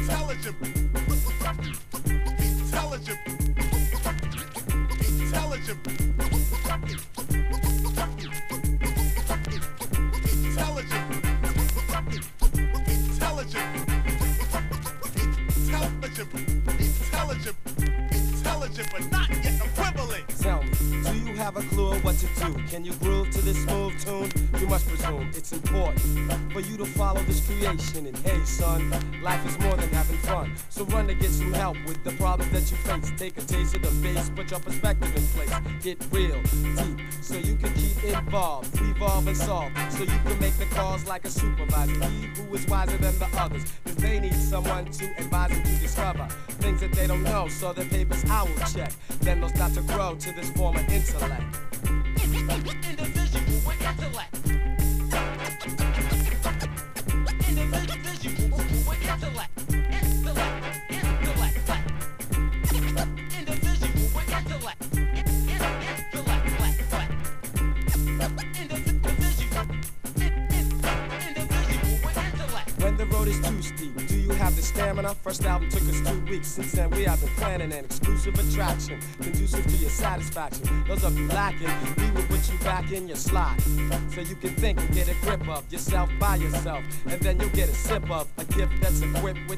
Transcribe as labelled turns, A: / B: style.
A: intelligent, intelligent, intelligent, intelligent, but not yet equivalent.
B: Tell me, do you have a clue of what to do? Can you groove to this smooth tune? You must presume it's important for you to follow this creation. And hey, son, life is more than having fun. So run to get some help with the problems that you face. Take a taste of the bass, put your perspective in place. Get real deep, so you can keep involved, revolve and solve, so you can make the calls like a supervisor. He who is wiser than the others, cause they need someone to advise them to discover things that they don't know, so their papers I will check. Then they'll start to grow to this form of intellect.
A: Individual with intellect. Individual with intellect. Intellect. Intellect. Individual with intellect.
B: When the road is too steep, do you have the stamina? First album took us 2 weeks. Since then we have been planning an exclusive attraction, conducive to your satisfaction. Those of you lacking, we will put you back in your slot, so you can think and get a grip of yourself by yourself. And then you'll get a sip of a gift that's equipped with